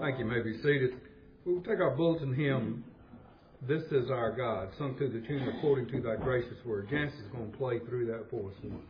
Thank you. You may be seated. We'll take our bulletin hymn, This Is Our God, sung to the tune According to Thy Gracious Word. Janice is going to play through that for us once.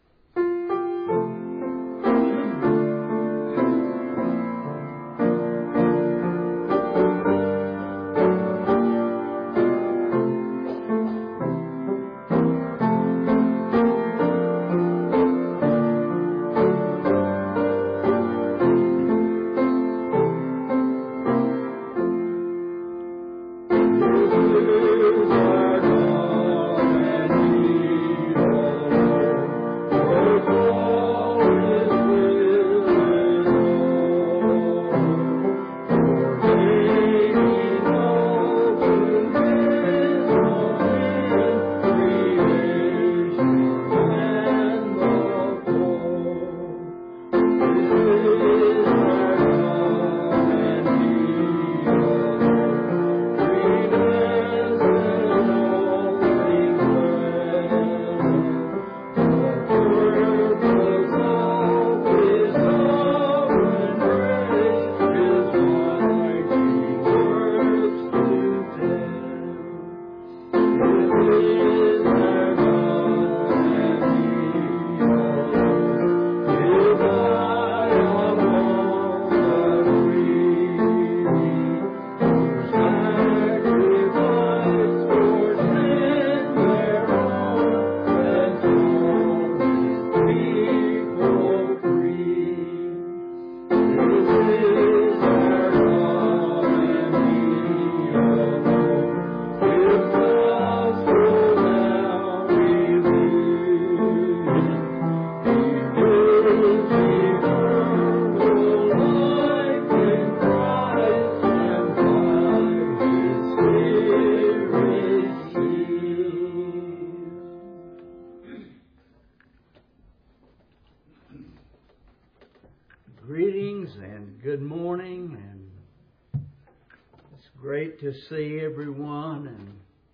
To see everyone, and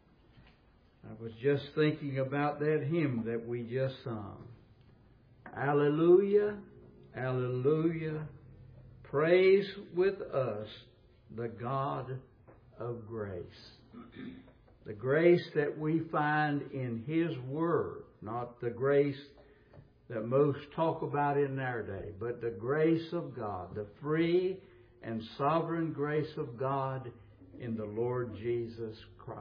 I was just thinking about that hymn that we just sung. Alleluia, alleluia, praise with us the God of grace. The grace that we find in His Word, not the grace that most talk about in our day, but the grace of God, the free and sovereign grace of God in the Lord Jesus Christ.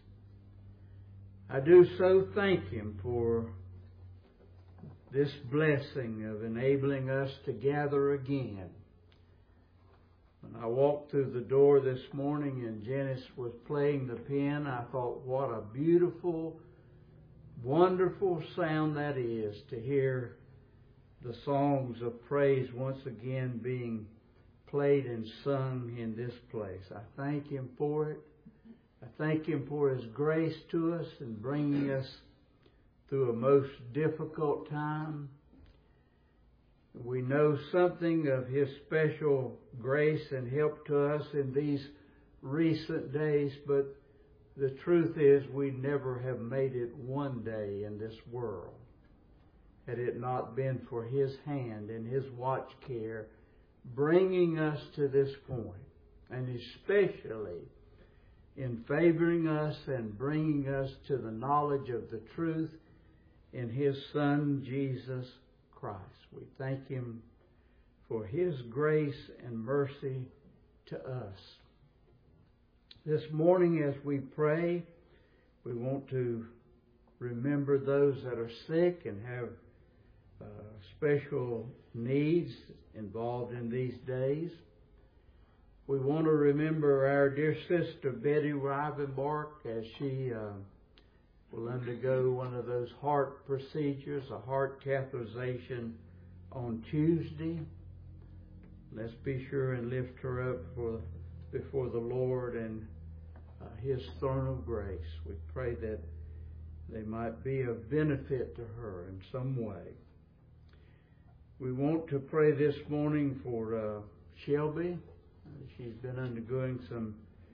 I do so thank Him for this blessing of enabling us to gather again. When I walked through the door this morning and Janice was playing the piano, I thought, what a beautiful, wonderful sound that is to hear the songs of praise once again being played and sung in this place. I thank Him for it. I thank Him for His grace to us in bringing us through a most difficult time. We know something of His special grace and help to us in these recent days, but the truth is we never have made it one day in this world had it not been for His hand and His watch care bringing us to this point, and especially in favoring us and bringing us to the knowledge of the truth in His Son, Jesus Christ. We thank Him for His grace and mercy to us. This morning as we pray, we want to remember those that are sick and have special needs involved in these days. We want to remember our dear sister Betty Rivenbark as she will undergo one of those heart procedures, a heart catheterization on Tuesday. Let's be sure and lift her up before the Lord and His throne of grace. We pray that they might be of benefit to her in some way. We want to pray this morning for Shelby. She's been undergoing some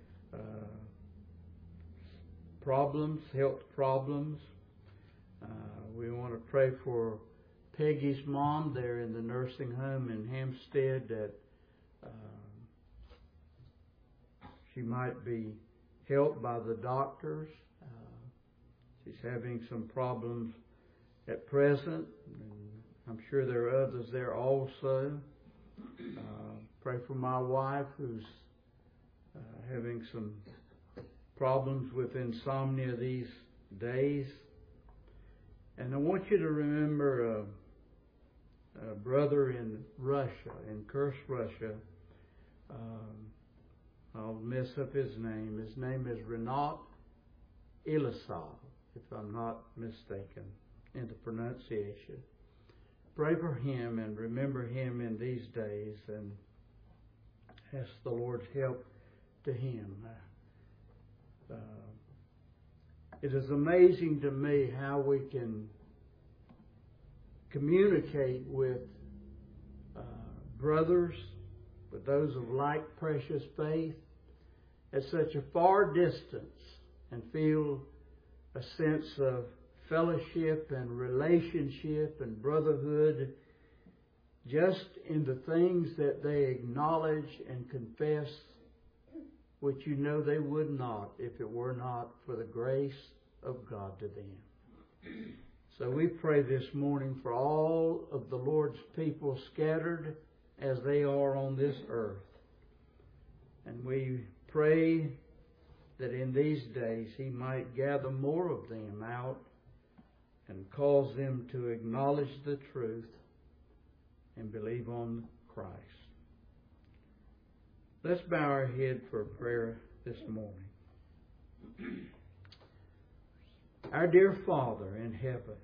health problems. We want to pray for Peggy's mom there in the nursing home in Hampstead that she might be helped by the doctors. She's having some problems at present, and I'm sure there are others there also. Pray for my wife who's having some problems with insomnia these days. And I want you to remember a brother in Russia, in Kursk, Russia. I'll mess up his name. His name is Renat Ilisov, if I'm not mistaken in the pronunciation. Pray for him and remember him in these days and ask the Lord's help to him. It is amazing to me how we can communicate with brothers, with those of like precious faith, at such a far distance and feel a sense of fellowship and relationship and brotherhood just in the things that they acknowledge and confess, which you know they would not if it were not for the grace of God to them. So we pray this morning for all of the Lord's people scattered as they are on this earth. And we pray that in these days He might gather more of them out and cause them to acknowledge the truth and believe on Christ. Let's bow our head for prayer this morning. Our dear Father in heaven,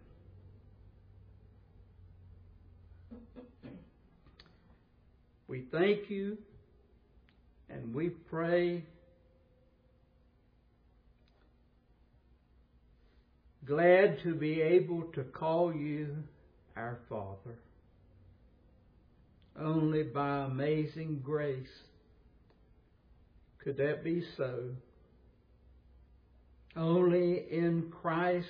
we thank you and we pray, glad to be able to call you our Father. Only by amazing grace could that be so. Only in Christ,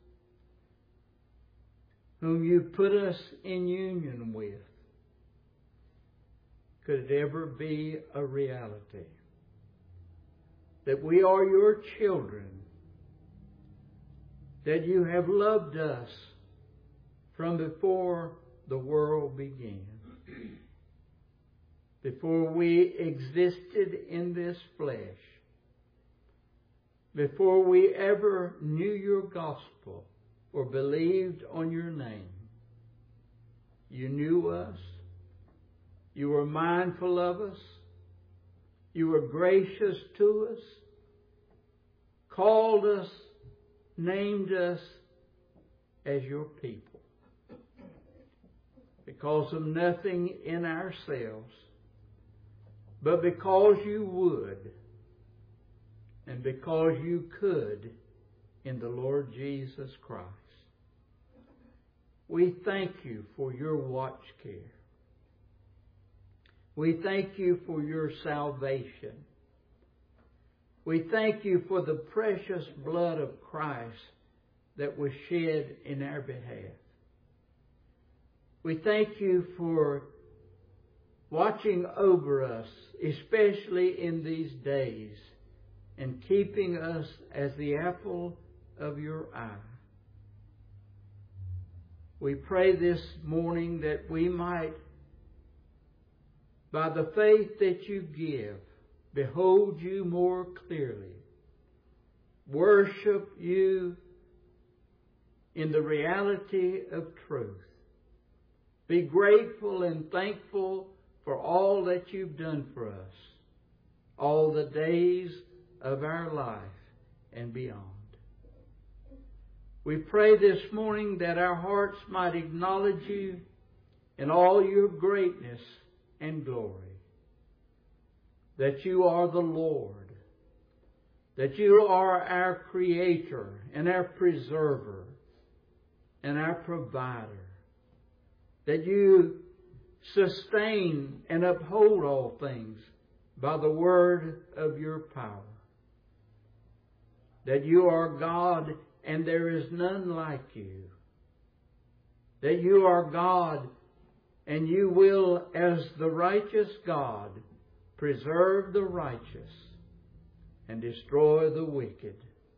whom you put us in union with, could it ever be a reality that we are your children, that you have loved us from before the world began, before we existed in this flesh, before we ever knew your gospel or believed on your name. You knew us. You were mindful of us. You were gracious to us, called us, named us as your people. Because of nothing in ourselves, but because you would, and because you could in the Lord Jesus Christ. We thank you for your watch care. We thank you for your salvation. We thank you for the precious blood of Christ that was shed in our behalf. We thank you for watching over us, especially in these days, and keeping us as the apple of your eye. We pray this morning that we might, by the faith that you give, behold you more clearly, worship you in the reality of truth, be grateful and thankful for all that you've done for us, all the days of our life and beyond. We pray this morning that our hearts might acknowledge you in all your greatness and glory, that you are the Lord, that you are our Creator and our Preserver and our Provider, that you sustain and uphold all things by the word of your power, that you are God and there is none like you, that you are God and you will, as the righteous God, preserve the righteous, and destroy the wicked.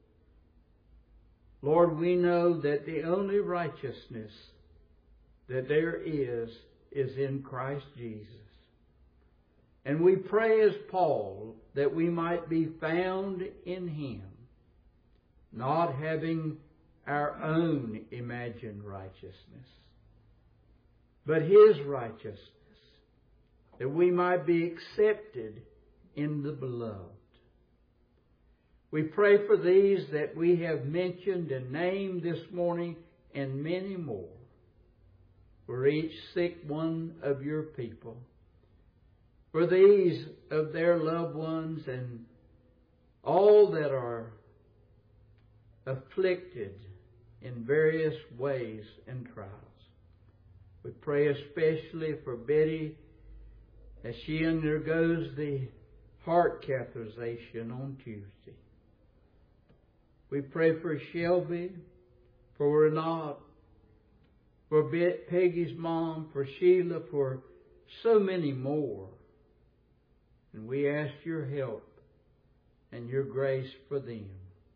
Lord, we know that the only righteousness that there is in Christ Jesus. And we pray as Paul that we might be found in Him, not having our own imagined righteousness, but His righteousness, that we might be accepted in the beloved. We pray for these that we have mentioned and named this morning, and many more, for each sick one of your people, for these of their loved ones, and all that are afflicted in various ways and trials. We pray especially for Betty as she undergoes the heart catheterization on Tuesday. We pray for Shelby, for Renat, for Peggy's mom, for Sheila, for so many more. And we ask your help and your grace for them.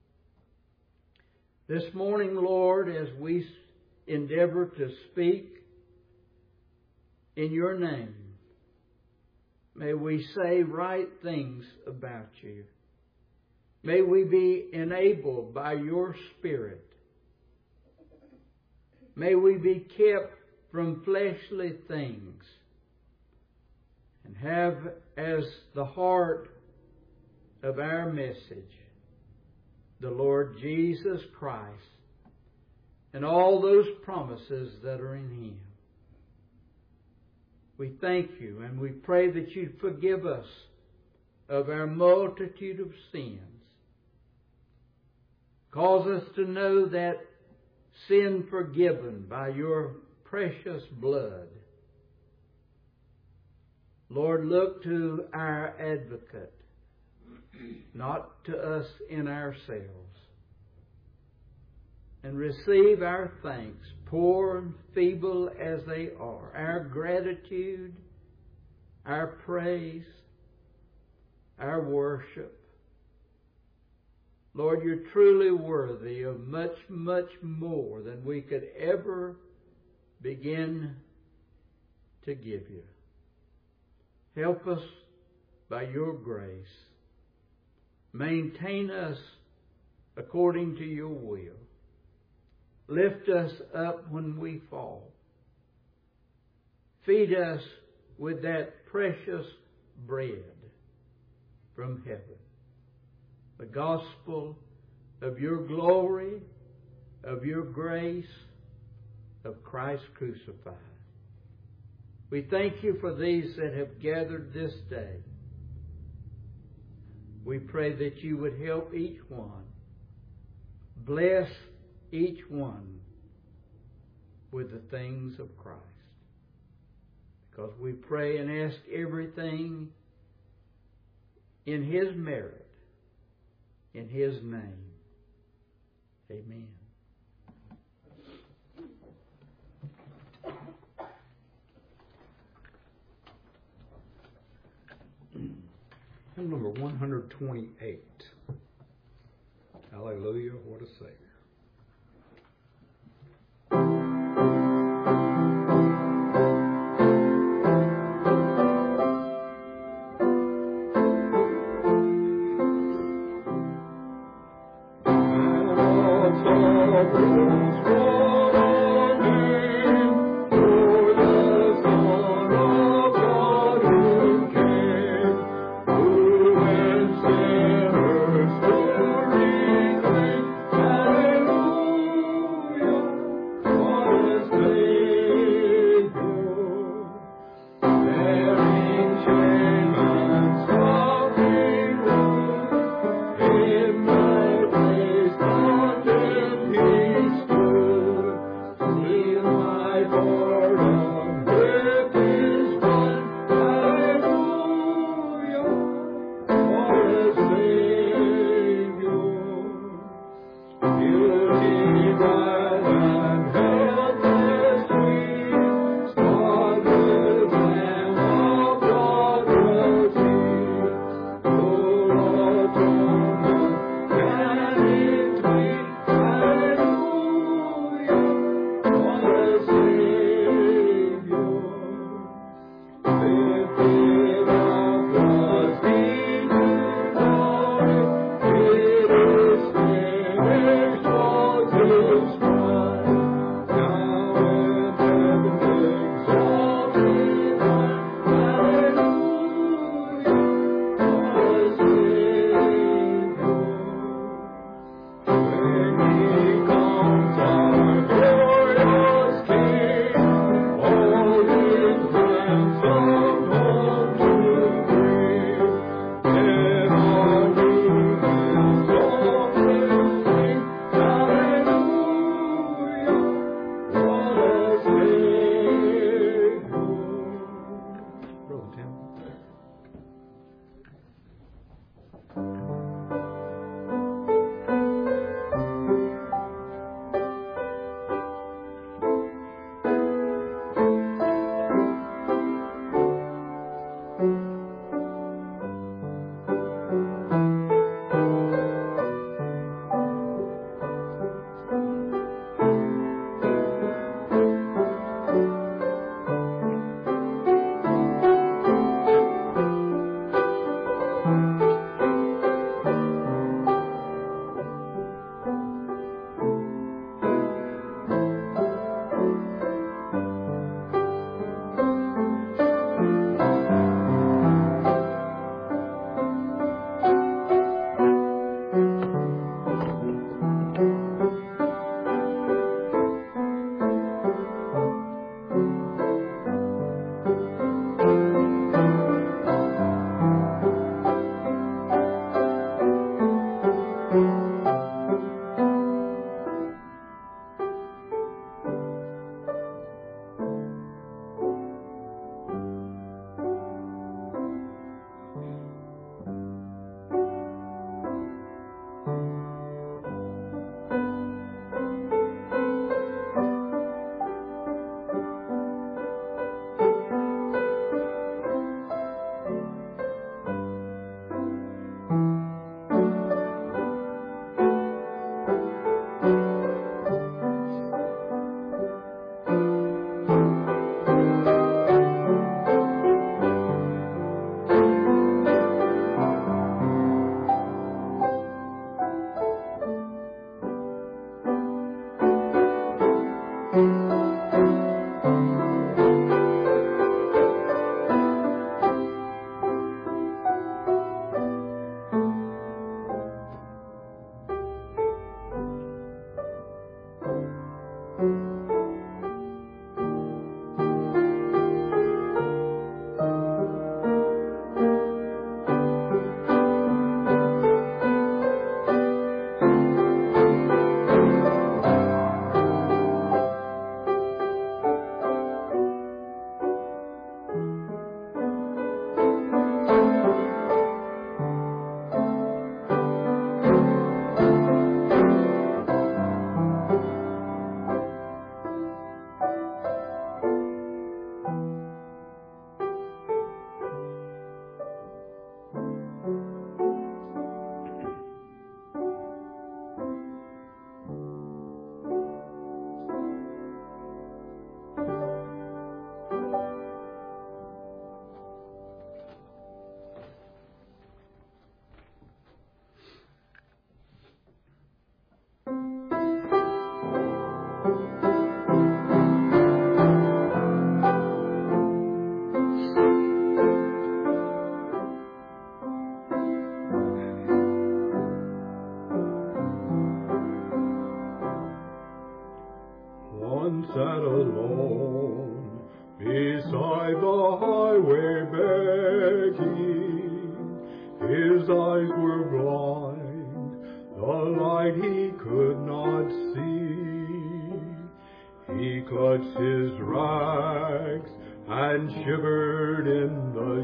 This morning, Lord, as we endeavor to speak in your name, may we say right things about you. May we be enabled by your Spirit. May we be kept from fleshly things and have as the heart of our message the Lord Jesus Christ and all those promises that are in Him. We thank you and we pray that you'd forgive us of our multitude of sins. Cause us to know that sin forgiven by your precious blood. Lord, look to our advocate, not to us in ourselves. And receive our thanks, poor and feeble as they are, our gratitude, our praise, our worship. Lord, you're truly worthy of much, much more than we could ever begin to give you. Help us by your grace. Maintain us according to your will. Lift us up when we fall. Feed us with that precious bread from heaven, the gospel of your glory, of your grace, of Christ crucified. We thank you for these that have gathered this day. We pray that you would help each one. Bless each one with the things of Christ. Because we pray and ask everything in His merit, in His name. Amen. Hymn number 128. Hallelujah, what a Savior. Hallelujah. highway begging. His eyes were blind, the light he could not see. He clutched his rags and shivered in the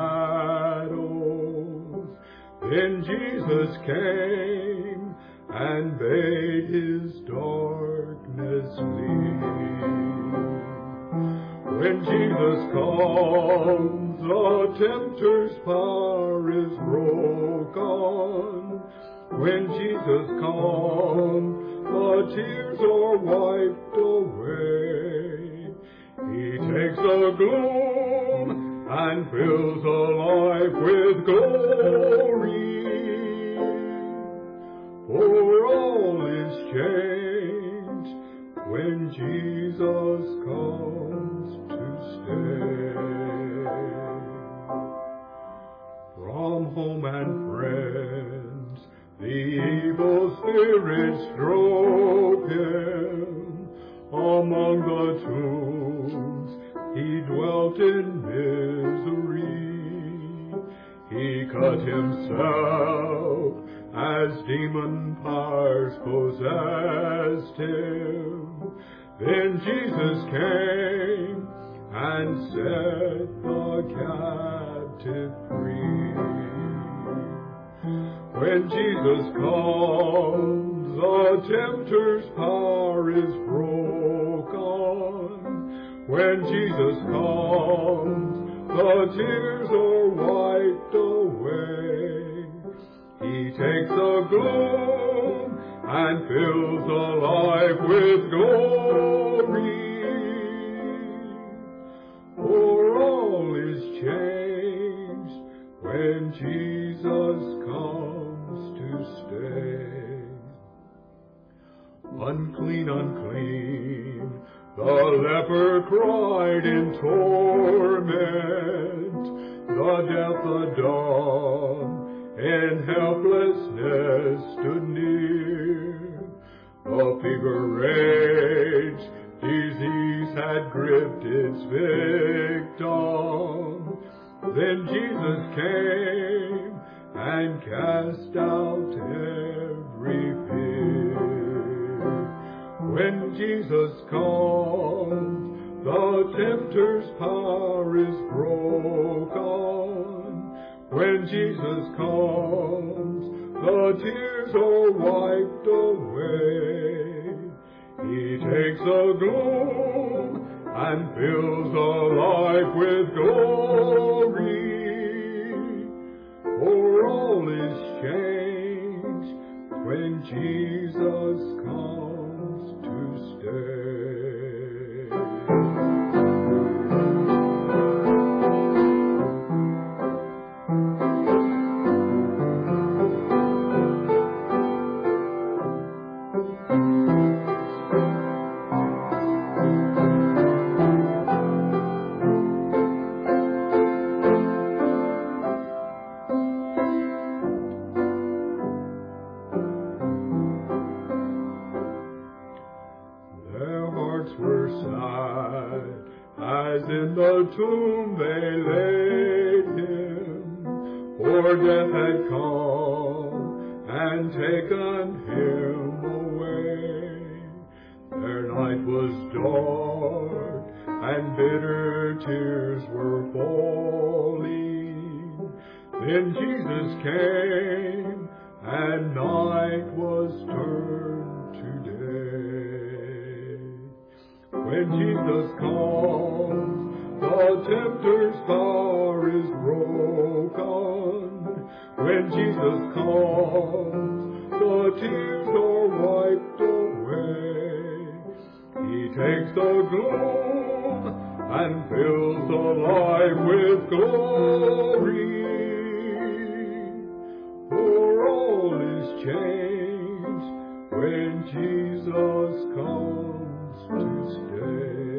shadows. Then Jesus came and bade his darkness leave. When Jesus comes, the tempter's power is broken. When Jesus comes, the tears are wiped away. He takes the gloom and fills the life with glory. For all is changed when Jesus comes to stay. From home and friends, the evil spirits drove him. Among the tombs, he dwelt in misery. He cut himself as demon powers possessed him. Then Jesus came and set the captive free. When Jesus comes, the tempter's power is broken. When Jesus comes, the tears are wiped away. He takes the gloom and fills the life with glory. For all is changed when Jesus comes to stay. Unclean, unclean, the leper cried in torment. The deaf, the dumb, in helplessness stood near. The fever raged, disease had gripped its victim. Then Jesus came and cast out every fear. When Jesus comes, the tempter's power is broken. When Jesus comes, the tears are wiped away. He takes the gloom and fills the life with glory. For all is changed when Jesus comes to stay. Tomb they laid him, for death had come and taken him away. Their night was dark and bitter tears were falling. Then Jesus came and night was turned to day. When Jesus comes, the tempter's power is broken. When Jesus comes, the tears are wiped away. He takes the gloom and fills the life with glory. For all is changed when Jesus comes to stay.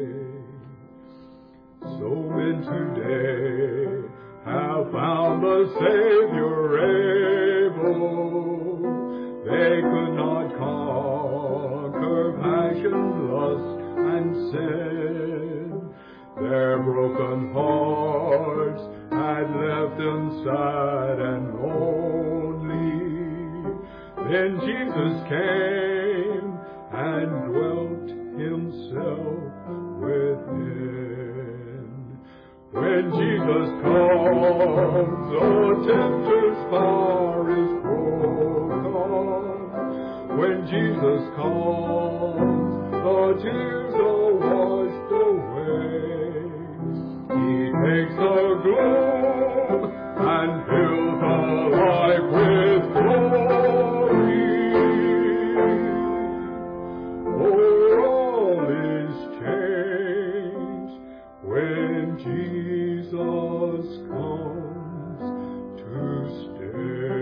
So men today have found the Savior able. They could not conquer passion, lust, and sin. Their broken hearts sad and lonely. Then Jesus came and dwelt himself within. When Jesus comes, the tempter's power is broken. When Jesus comes, the tears are washed away. He takes the gloom and fills our life with glory. Oh, all is changed when Jesus comes to stay.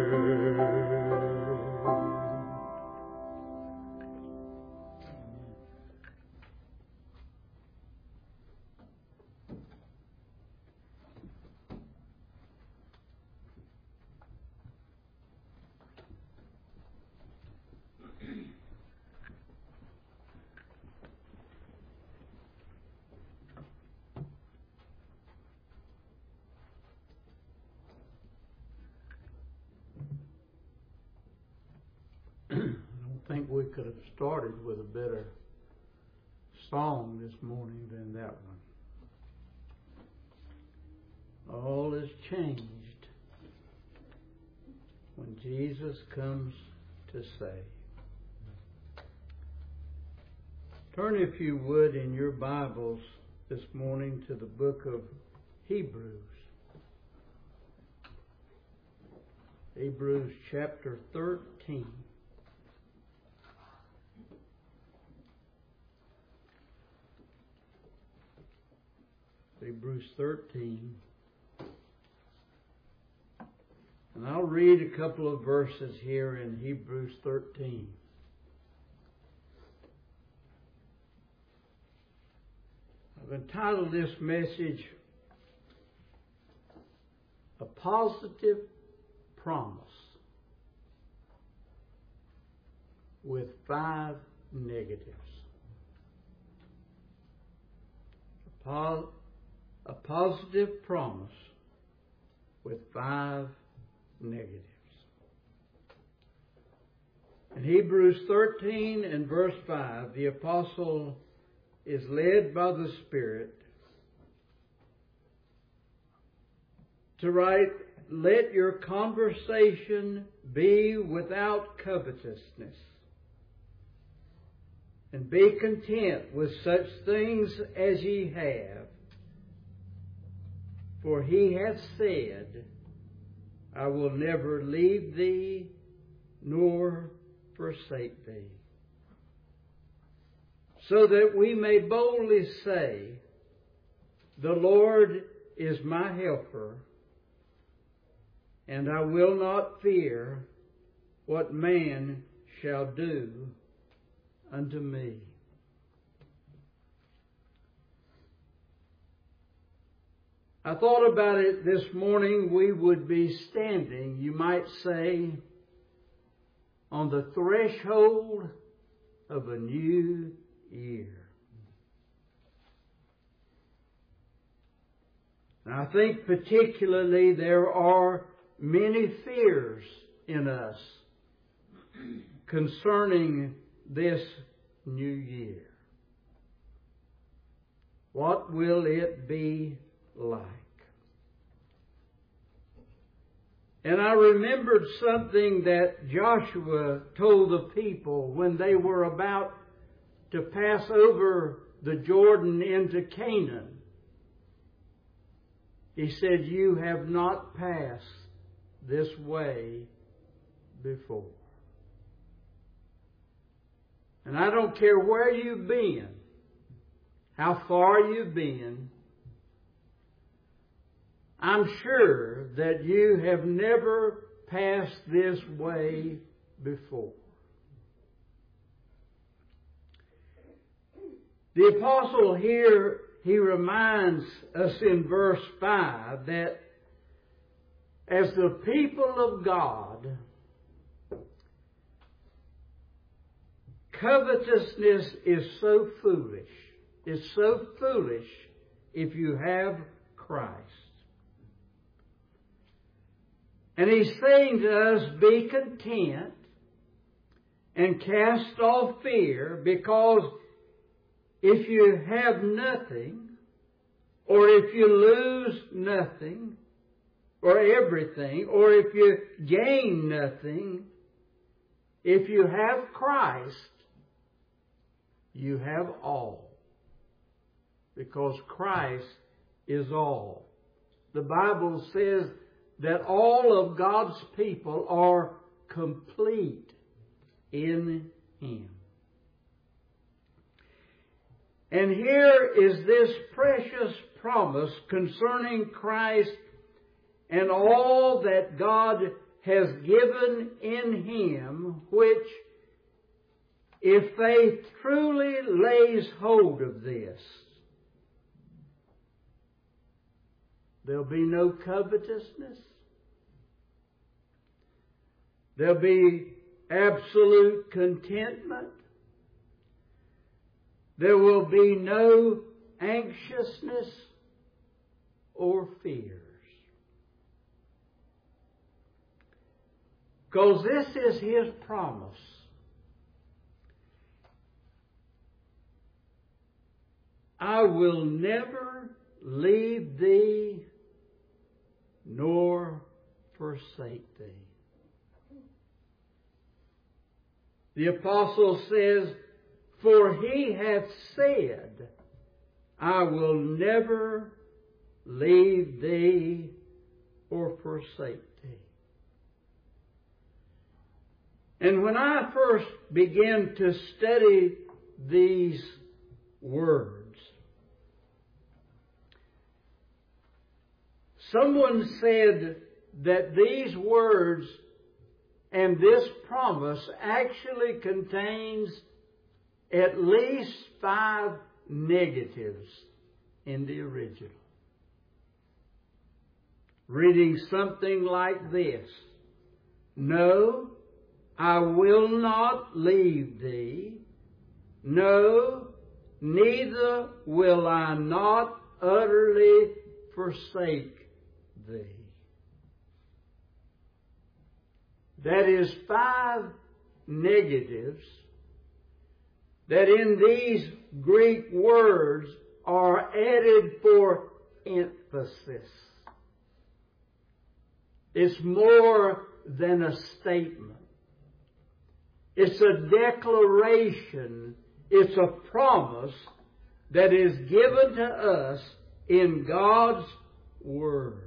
I don't think we could have started with a better song this morning than that one. All is changed when Jesus comes to save. Turn, if you would, in your Bibles this morning to the book of Hebrews. Hebrews chapter 13. Hebrews 13. And I'll read a couple of verses here in Hebrews 13. I've entitled this message, A Positive Promise with 5 negatives. A positive promise with 5 negatives. In Hebrews 13 and verse 5, the apostle is led by the Spirit to write, "Let your conversation be without covetousness, and be content with such things as ye have. For he hath said, I will never leave thee nor forsake thee. So that we may boldly say, the Lord is my helper, and I will not fear what man shall do unto me." I thought about it this morning. We would be standing, you might say, on the threshold of a new year. And I think particularly there are many fears in us concerning this new year. What will it be like? And I remembered something that Joshua told the people when they were about to pass over the Jordan into Canaan. He said, "You have not passed this way before." And I don't care where you've been, how far you've been, I'm sure that you have never passed this way before. The apostle here, he reminds us in verse 5 that as the people of God, covetousness is so foolish. It's so foolish if you have Christ. And He's saying to us, be content and cast off fear, because if you have nothing, or if you lose nothing, or everything, or if you gain nothing, if you have Christ, you have all. Because Christ is all. The Bible says that all of God's people are complete in Him. And here is this precious promise concerning Christ and all that God has given in Him, which, if faith truly lays hold of this, there'll be no covetousness. There'll be absolute contentment. There will be no anxiousness or fears. Because this is His promise. I will never leave thee nor forsake thee. The apostle says, for He hath said, I will never leave thee or forsake thee. And when I first began to study these words, someone said that these words and this promise actually contains at least 5 negatives in the original. Reading something like this: no, I will not leave thee. No, neither will I not utterly forsake thee. That is 5 negatives that in these Greek words are added for emphasis. It's more than a statement. It's a declaration. It's a promise that is given to us in God's Word.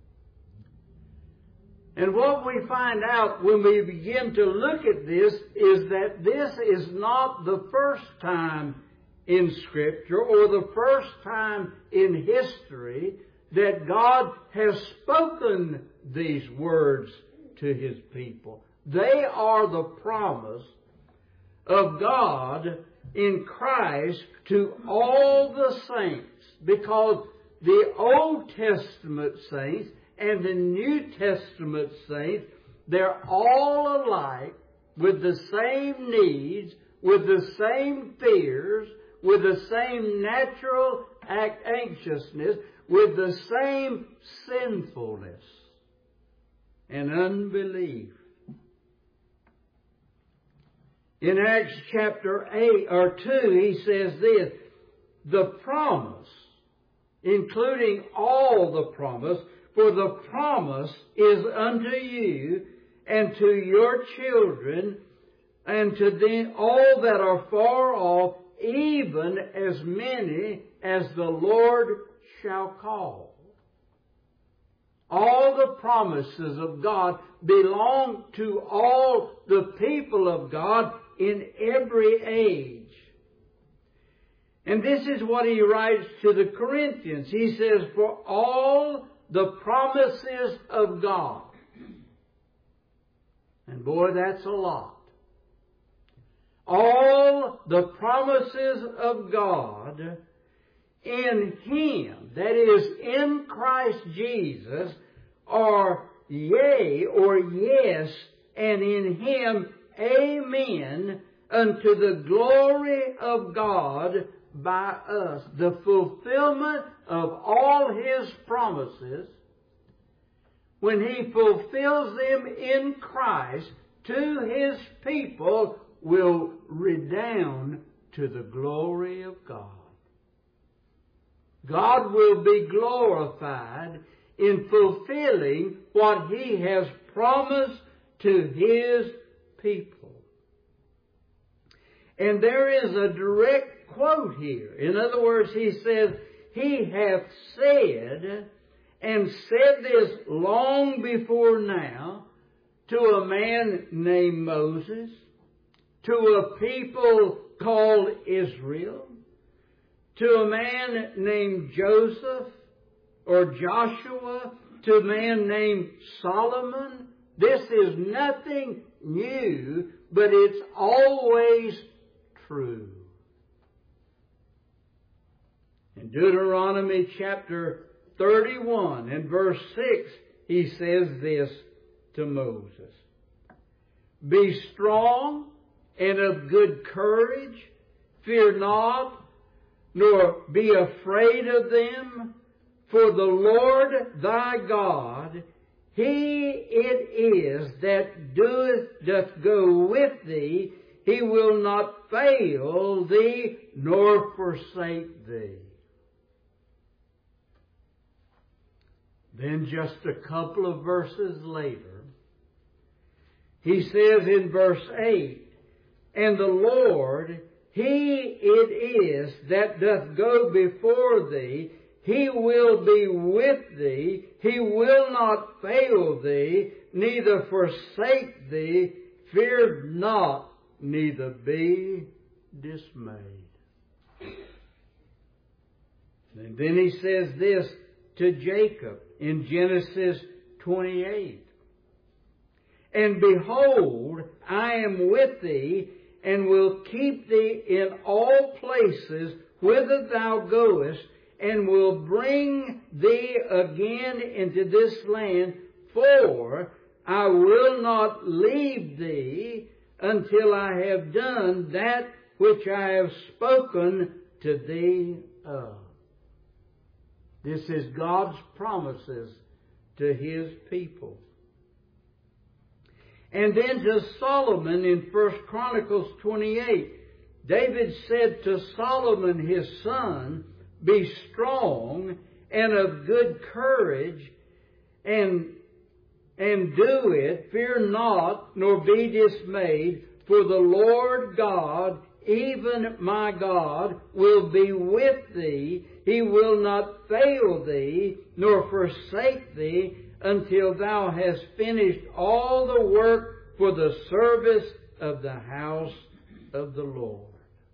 And what we find out when we begin to look at this is that this is not the first time in Scripture or the first time in history that God has spoken these words to His people. They are the promise of God in Christ to all the saints, because the Old Testament saints and the New Testament saints, they're all alike, with the same needs, with the same fears, with the same natural anxiousness, with the same sinfulness and unbelief. In Acts chapter 8 or 2, he says this: the promise, including all the promise, for the promise is unto you and to your children and to them all that are far off, even as many as the Lord shall call. All the promises of God belong to all the people of God in every age. And this is what he writes to the Corinthians. He says, for all the promises of God. And boy, that's a lot. All the promises of God in Him, that is, in Christ Jesus, are yea or yes, and in Him amen, unto the glory of God by us. The fulfillment of all His promises when He fulfills them in Christ to His people, will redound to the glory of God. God will be glorified in fulfilling what He has promised to His people. And there is a direct quote here. In other words, He says, He hath said, and said this long before now, to a man named Moses, to a people called Israel, to a man named Joseph or Joshua, to a man named Solomon. This is nothing new, but it's always true. In Deuteronomy chapter 31 and verse 6, He says this to Moses: Be strong and of good courage, fear not, nor be afraid of them, for the Lord thy God, He it is that doth go with thee. He will not fail thee, nor forsake thee. Then just a couple of verses later, He says in verse 8, And the Lord, He it is that doth go before thee. He will be with thee. He will not fail thee, neither forsake thee. Fear not, neither be dismayed. And then He says this to Jacob in Genesis 28. And behold, I am with thee, and will keep thee in all places whither thou goest, and will bring thee again into this land, for I will not leave thee until I have done that which I have spoken to thee of. This is God's promises to His people. And then to Solomon in 1 Chronicles 28, David said to Solomon his son, Be strong and of good courage, and do it, fear not, nor be dismayed, for the Lord God, even my God, will be with thee. He will not fail thee, nor forsake thee, until thou hast finished all the work for the service of the house of the Lord.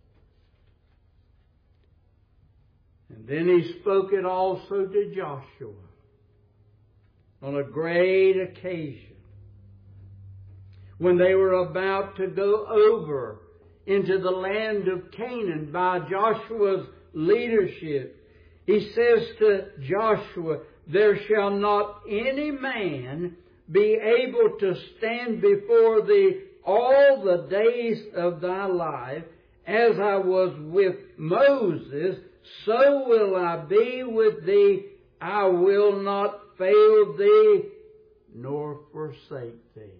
And then He spoke it also to Joshua on a great occasion, when they were about to go over into the land of Canaan by Joshua's leadership. He says to Joshua, There shall not any man be able to stand before thee all the days of thy life. As I was with Moses, so will I be with thee. I will not fail thee, nor forsake thee.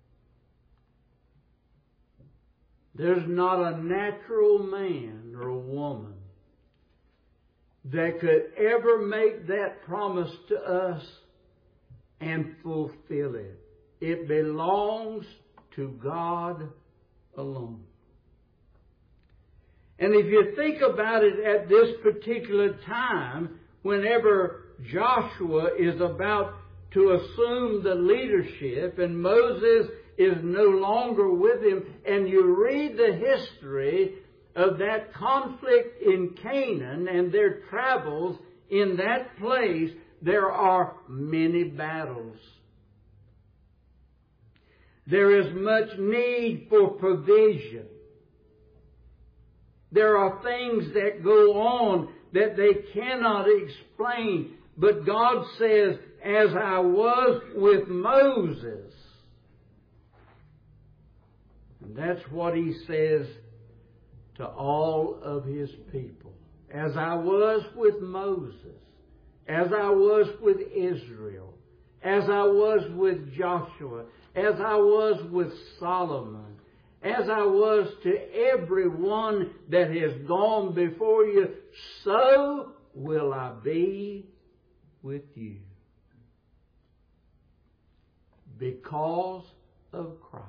There's not a natural man or woman that could ever make that promise to us and fulfill it. It belongs to God alone. And if you think about it at this particular time, whenever Joshua is about to assume the leadership and Moses is no longer with him, and you read the history of that conflict in Canaan and their travels in that place, there are many battles. There is much need for provision. There are things that go on that they cannot explain. But God says, as I was with Moses. And that's what He says to all of His people. As I was with Moses, as I was with Israel, as I was with Joshua, as I was with Solomon, as I was to everyone that has gone before you, so will I be with you. Because of Christ.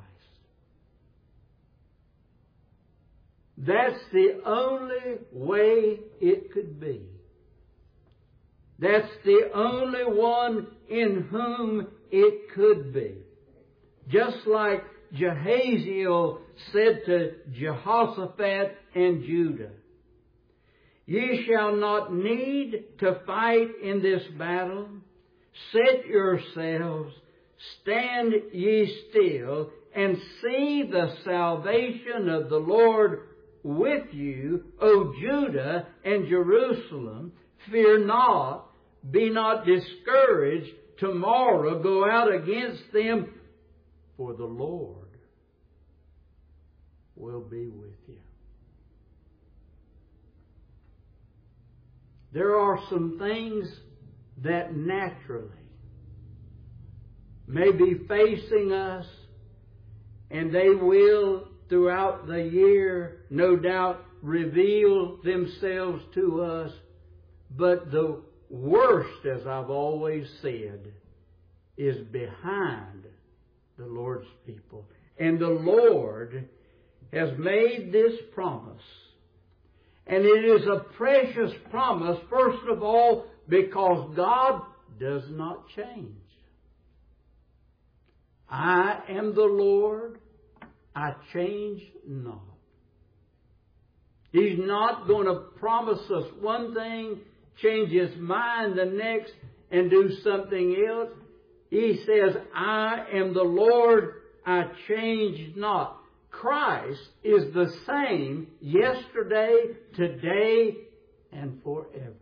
That's the only way it could be. That's the only one in whom it could be. Just like Jehaziel said to Jehoshaphat and Judah, "Ye shall not need to fight in this battle. Set yourselves, stand ye still, and see the salvation of the Lord with you, O Judah and Jerusalem. Fear not, be not discouraged. Tomorrow go out against them, for the Lord will be with you." There are some things that naturally may be facing us, and they will, throughout the year, no doubt reveal themselves to us. But the worst, as I've always said, is behind the Lord's people. And the Lord has made this promise. And it is a precious promise, first of all, because God does not change. I am the Lord, I change not. He's not going to promise us one thing, change His mind the next, and do something else. He says, I am the Lord, I change not. Christ is the same yesterday, today, and forever.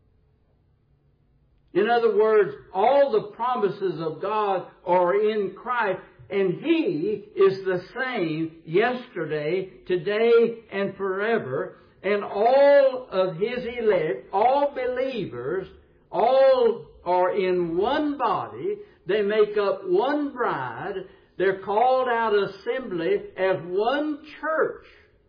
In other words, all the promises of God are in Christ, and He is the same yesterday, today, and forever. And all of His elect, all believers, all are in one body. They make up one bride. They're called out assembly as one church.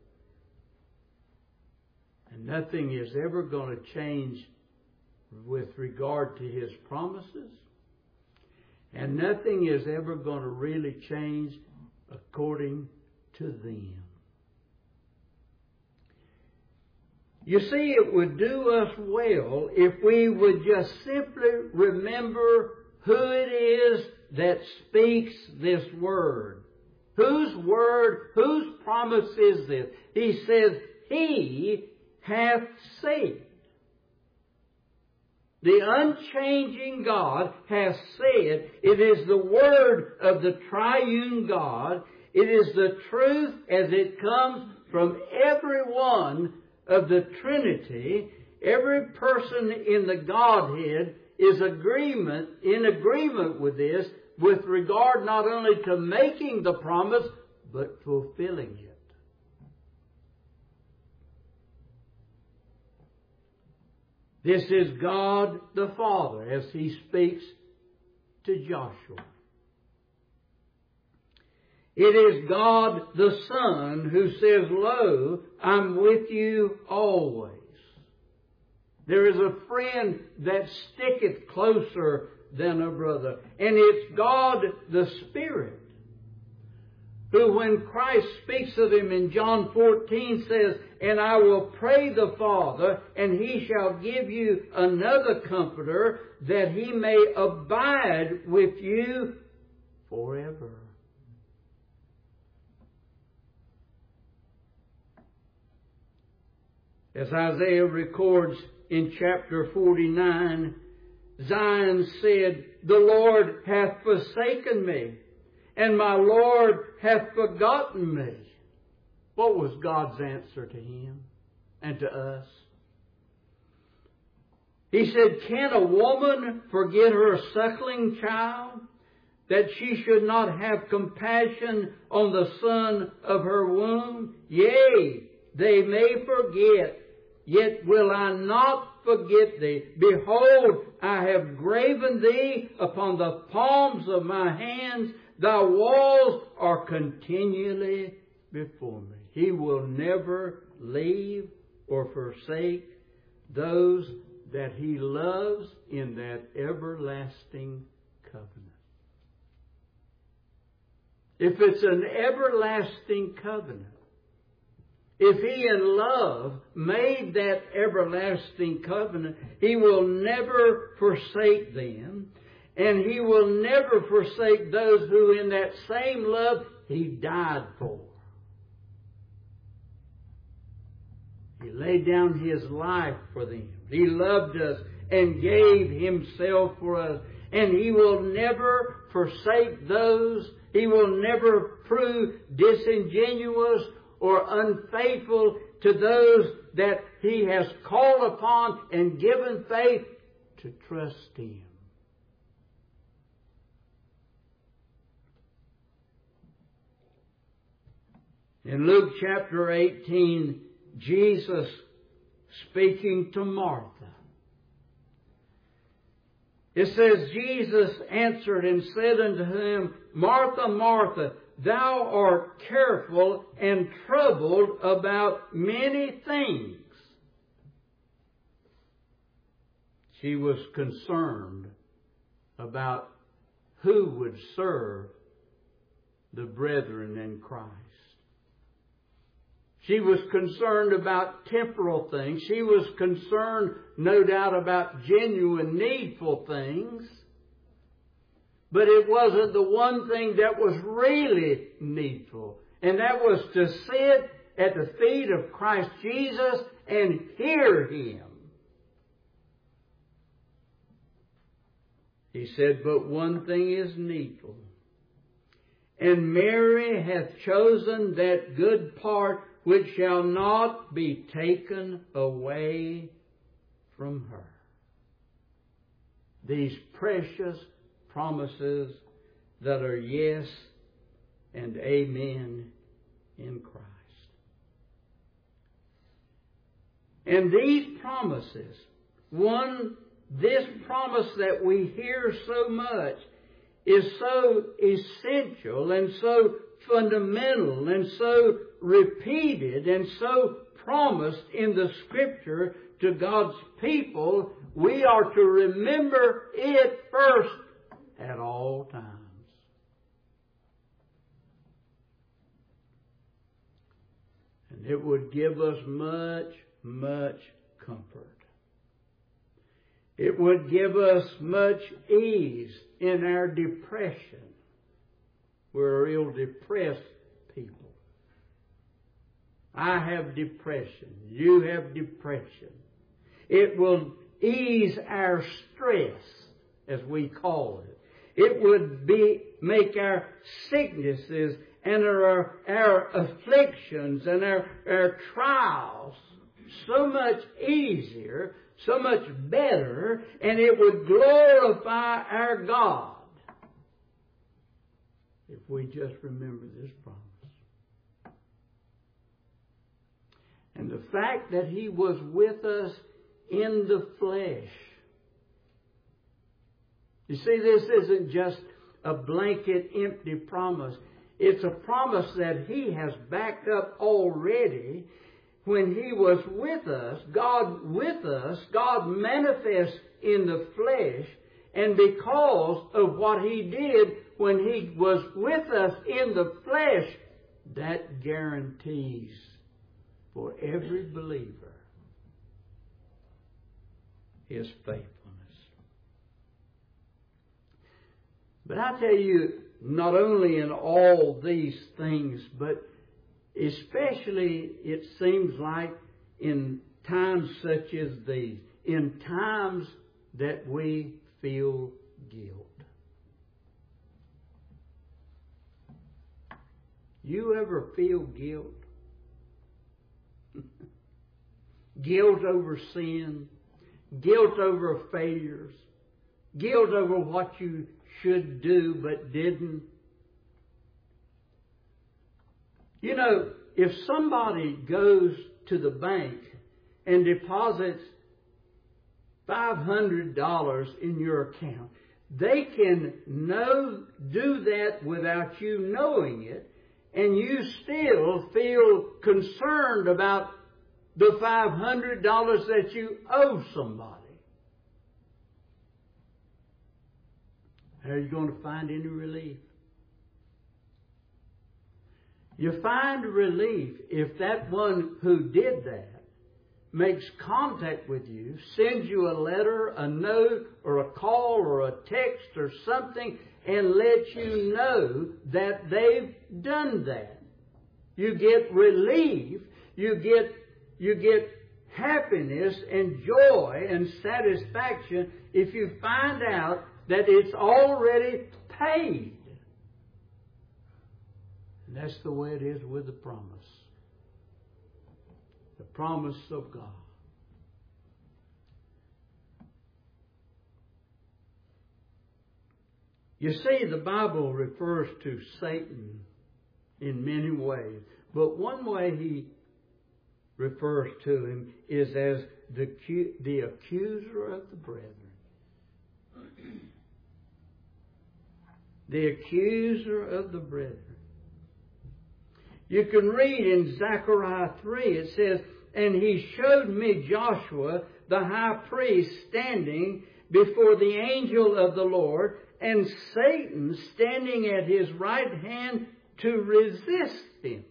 And nothing is ever going to change with regard to His promises. And nothing is ever going to really change according to them. You see, it would do us well if we would just simply remember who it is that speaks this word. Whose word, whose promise is this? He says, He hath said. The unchanging God has said. It is the word of the triune God. It is the truth as it comes from every one of the Trinity. Every person in the Godhead is in agreement with this, with regard not only to making the promise, but fulfilling it. This is God the Father as He speaks to Joshua. It is God the Son who says, Lo, I'm with you always. There is a friend that sticketh closer than a brother. And it's God the Spirit who, when Christ speaks of Him in John 14, says, And I will pray the Father, and He shall give you another Comforter, that He may abide with you forever. As Isaiah records in chapter 49, Zion said, The Lord hath forsaken me, and my Lord hath forgotten me. What was God's answer to him and to us? He said, Can a woman forget her suckling child, that she should not have compassion on the son of her womb? Yea, they may forget, yet will I not forget thee. Behold, I have graven thee upon the palms of my hands. Thy walls are continually before me. He will never leave or forsake those that He loves in that everlasting covenant. If it's an everlasting covenant, if He in love made that everlasting covenant, He will never forsake them, and He will never forsake those who in that same love He died for. He laid down His life for them. He loved us and gave Himself for us. And He will never forsake those. He will never prove disingenuous or unfaithful to those that He has called upon and given faith to trust Him. In Luke chapter 18, Jesus speaking to Martha. It says, Jesus answered and said unto him, Martha, Martha, thou art careful and troubled about many things. She was concerned about who would serve the brethren in Christ. She was concerned about temporal things. She was concerned, no doubt, about genuine, needful things. But it wasn't the one thing that was really needful. And that was to sit at the feet of Christ Jesus and hear Him. He said, but one thing is needful. And Mary hath chosen that good part which shall not be taken away from her. These precious promises that are yes and amen in Christ. And these promises, this promise that we hear so much is so essential and so fundamental and so repeated and so promised in the Scripture to God's people, we are to remember it first at all times. And it would give us much, much comfort. It would give us much ease in our depression. We're a real depressed people. I have depression. You have depression. It will ease our stress, as we call it. It would make our sicknesses and our afflictions and our trials so much easier, so much better, and it would glorify our God if we just remember this promise. And the fact that He was with us in the flesh. You see, this isn't just a blanket, empty promise. It's a promise that He has backed up already when He was with us, God with us, God manifest in the flesh, and because of what He did when He was with us in the flesh, that guarantees for every believer His faithfulness. But I tell you, not only in all these things, but especially it seems like in times such as these, in times that we feel guilt. You ever feel guilt? Guilt over sin, guilt over failures, guilt over what you should do but didn't. You know, if somebody goes to the bank and deposits $500 in your account. They can do that without you knowing it, and you still feel concerned about the $500 that you owe somebody. How are you going to find any relief? You find relief if that one who did that makes contact with you, sends you a letter, a note, or a call, or a text, or something, and lets you know that they've done that. You get relief, you get happiness and joy and satisfaction if you find out that it's already paid. And that's the way it is with the promise. The promise of God. You see, the Bible refers to Satan in many ways, but one way he refers to him is as the accuser of the brethren. The accuser of the brethren. You can read in Zechariah 3, it says, "And he showed me Joshua, the high priest, standing before the angel of the Lord, and Satan standing at his right hand to resist him."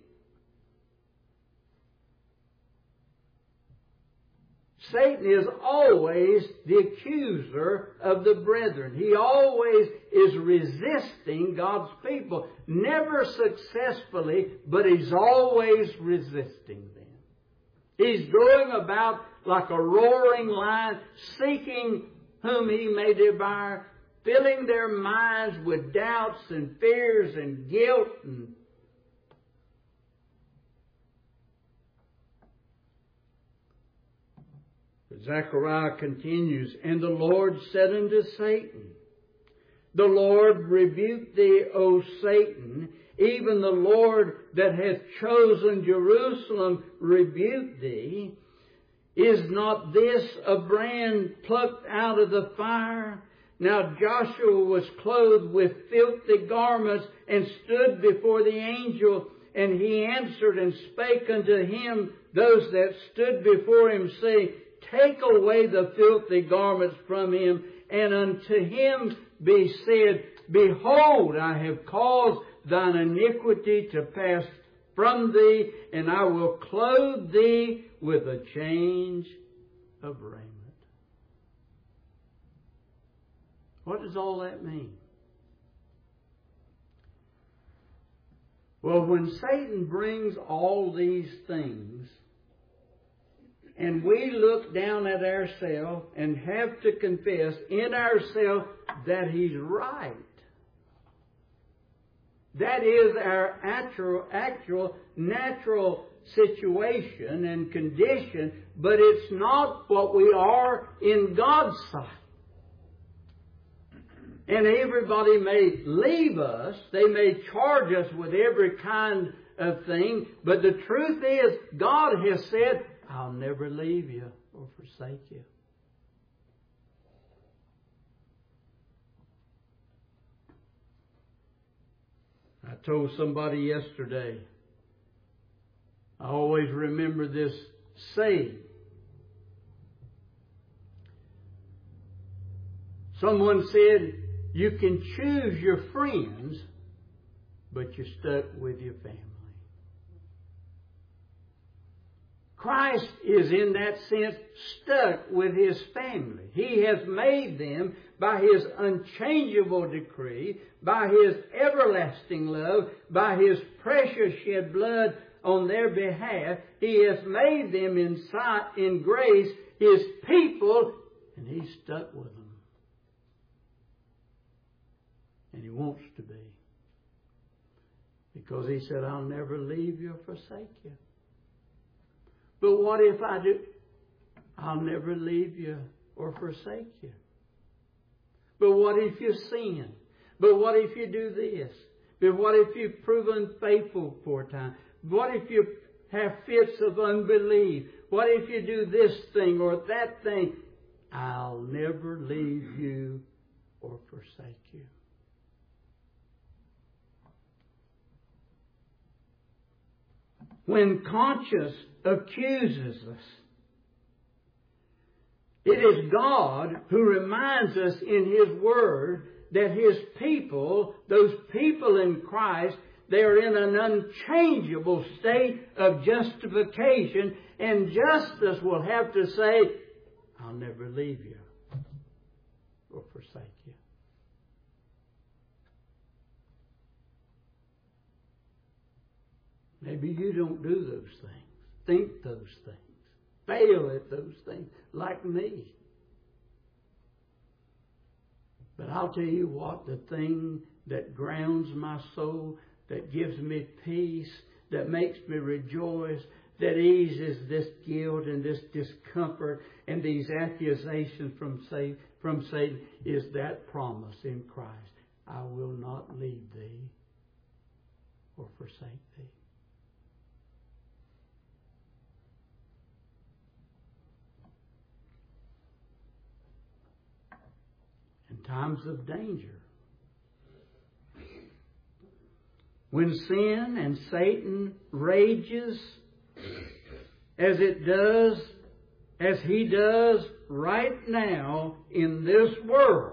Satan is always the accuser of the brethren. He always is resisting God's people. Never successfully, but he's always resisting them. He's going about like a roaring lion, seeking whom he may devour, filling their minds with doubts and fears and guilt and Zechariah continues, "And the Lord said unto Satan, The Lord rebuke thee, O Satan, even the Lord that hath chosen Jerusalem rebuke thee. Is not this a brand plucked out of the fire? Now Joshua was clothed with filthy garments and stood before the angel, and he answered and spake unto him, those that stood before him, saying, Take away the filthy garments from him, and unto him be said, Behold, I have caused thine iniquity to pass from thee, and I will clothe thee with a change of raiment." What does all that mean? Well, when Satan brings all these things, and we look down at ourselves and have to confess in ourselves that he's right. That is our actual natural situation and condition, but it's not what we are in God's sight. And everybody may leave us, they may charge us with every kind of thing, but the truth is, God has said, I'll never leave you or forsake you. I told somebody yesterday, I always remember this saying. Someone said, you can choose your friends, but you're stuck with your family. Christ is in that sense stuck with His family. He has made them by His unchangeable decree, by His everlasting love, by His precious shed blood on their behalf. He has made them in grace His people, and He's stuck with them. And He wants to be. Because He said, I'll never leave you or forsake you. But what if I do? I'll never leave you or forsake you. But what if you sin? But what if you do this? But what if you've proven faithful for a time? What if you have fits of unbelief? What if you do this thing or that thing? I'll never leave you or forsake you. When conscience accuses us, it is God who reminds us in His Word that His people, those people in Christ, they are in an unchangeable state of justification, and justice will have to say, I'll never leave you or forsake you. Maybe you don't do those things, think those things, fail at those things like me. But I'll tell you what, the thing that grounds my soul, that gives me peace, that makes me rejoice, that eases this guilt and this discomfort and these accusations from Satan is that promise in Christ. I will not leave thee or forsake thee. In times of danger, when sin and Satan rages as he does right now in this world,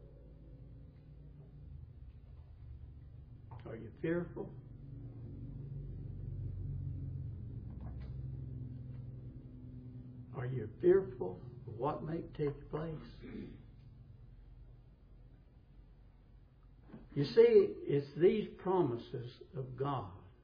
are you fearful? Are you fearful of what may take place? You see, it's these promises of God.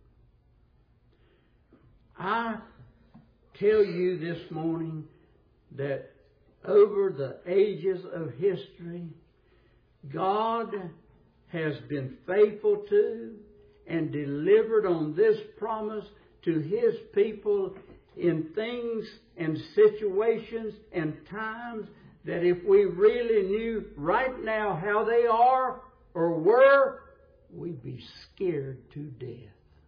I tell you this morning that over the ages of history, God has been faithful to and delivered on this promise to His people in things and situations and times that if we really knew right now how they are or were, we'd be scared to death.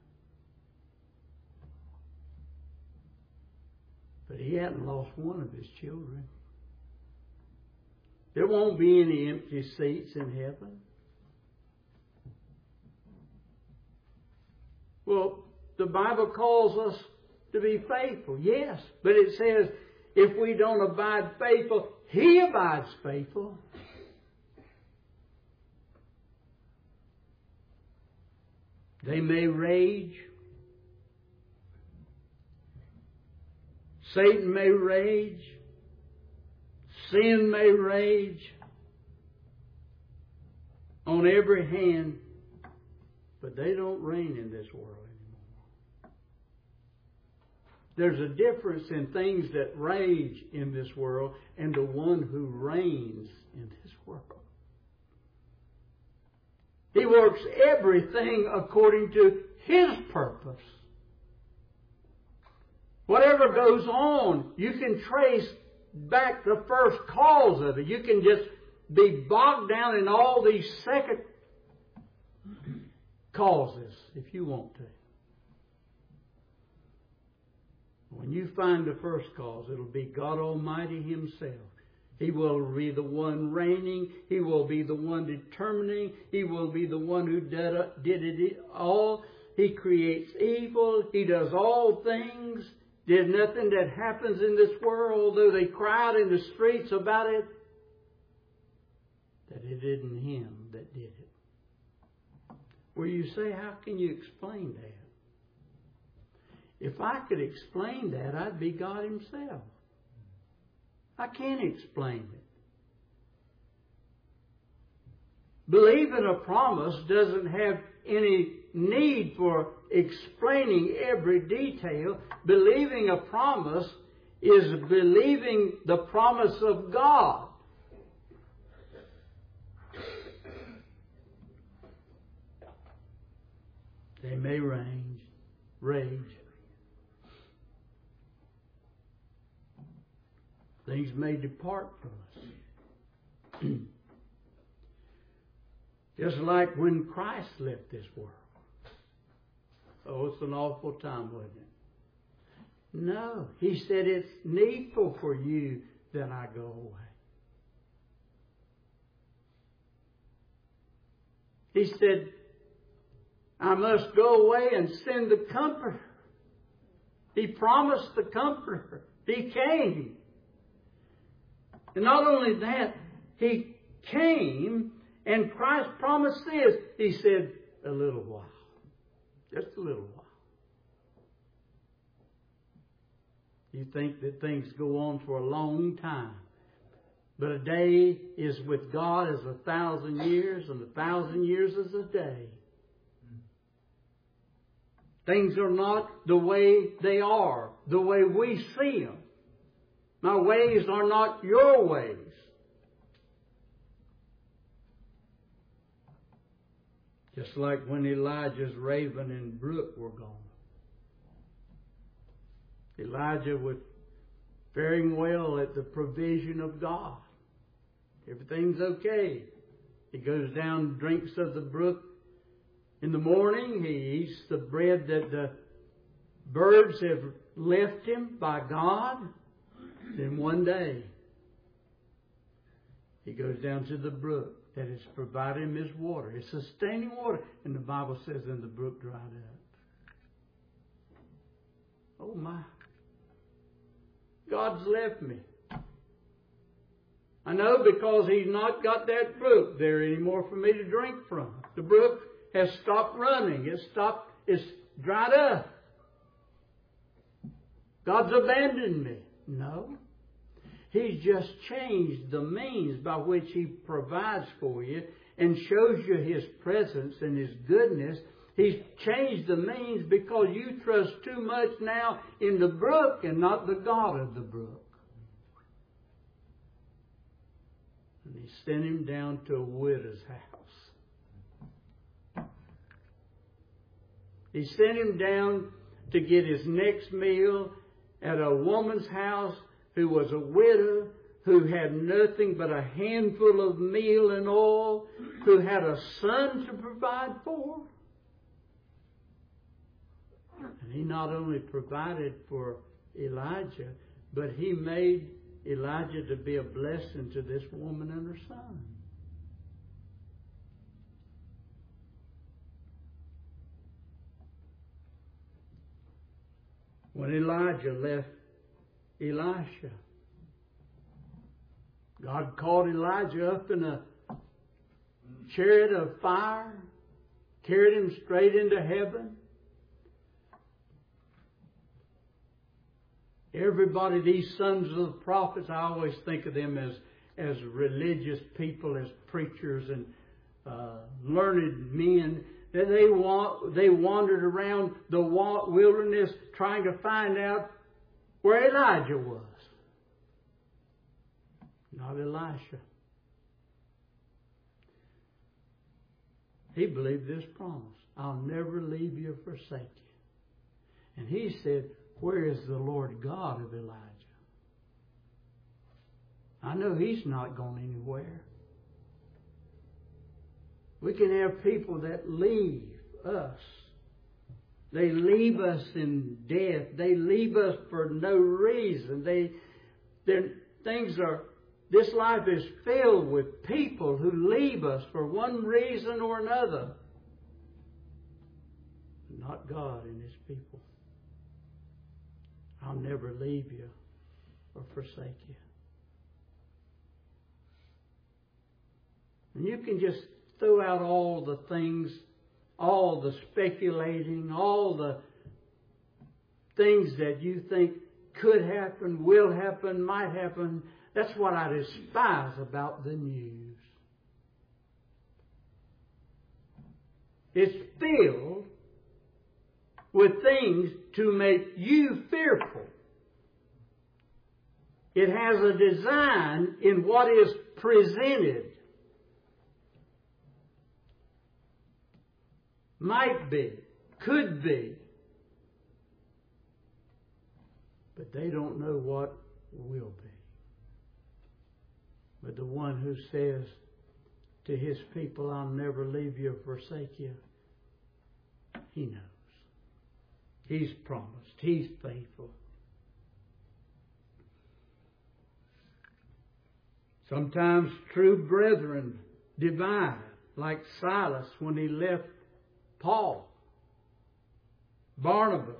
But He hadn't lost one of His children. There won't be any empty seats in heaven. Well, the Bible calls us to be faithful, yes. But it says, if we don't abide faithful, He abides faithful. They may rage. Satan may rage. Sin may rage on every hand. But they don't reign in this world anymore. There's a difference in things that rage in this world and the one who reigns in this world. He works everything according to His purpose. Whatever goes on, you can trace back the first cause of it. You can just be bogged down in all these second causes if you want to. When you find the first cause, it'll be God Almighty Himself. He will be the one reigning. He will be the one determining. He will be the one who did it all. He creates evil. He does all things. There's nothing that happens in this world, although they cried in the streets about it, that it isn't Him that did it. Well, you say, how can you explain that? If I could explain that, I'd be God Himself. I can't explain it. Believing a promise doesn't have any need for explaining every detail. Believing a promise is believing the promise of God. They may rage. Things may depart from us. Just like when Christ left this world. Oh, it's an awful time, wasn't it? No. He said it's needful for you that I go away. He said, I must go away and send the Comforter. He promised the Comforter. He came. And not only that, He came, and Christ promised this. He said, a little while. Just a little while. You think that things go on for a long time. But a day is with God as 1,000 years, and 1,000 years is a day. Things are not the way they are, the way we see them. My ways are not your ways. Just like when Elijah's raven and brook were gone. Elijah was faring well at the provision of God. Everything's okay. He goes down, drinks of the brook. In the morning, he eats the bread that the birds have left him by God. Then one day, he goes down to the brook that has provided him his water, his sustaining water. And the Bible says, then the brook dried up. Oh my. God's left me. I know, because He's not got that brook there anymore for me to drink from. The brook has stopped running. It's dried up. God's abandoned me. No. He's just changed the means by which He provides for you and shows you His presence and His goodness. He's changed the means because you trust too much now in the brook and not the God of the brook. And He sent him down to a widow's house. He sent him down to get his next meal at a woman's house who was a widow, who had nothing but a handful of meal and oil, who had a son to provide for. And He not only provided for Elijah, but He made Elijah to be a blessing to this woman and her son. When Elijah left Elisha, God called Elijah up in a chariot of fire, carried him straight into heaven. Everybody, these sons of the prophets, I always think of them as religious people, as preachers and learned men. That they wandered around the wilderness trying to find out where Elijah was. Not Elisha. He believed this promise. I'll never leave you or forsake you. And he said, where is the Lord God of Elijah? I know He's not gone anywhere. We can have people that leave us. They leave us in death. They leave us for no reason. This life is filled with people who leave us for one reason or another. Not God and His people. I'll never leave you or forsake you. And you can just throw out all the things, all the speculating, all the things that you think could happen, will happen, might happen. That's what I despise about the news. It's filled with things to make you fearful. It has a design in what is presented. Might be, could be. But they don't know what will be. But the one who says to His people, I'll never leave you or forsake you, He knows. He's promised. He's faithful. Sometimes true brethren divide. like Silas when he left Paul, Barnabas.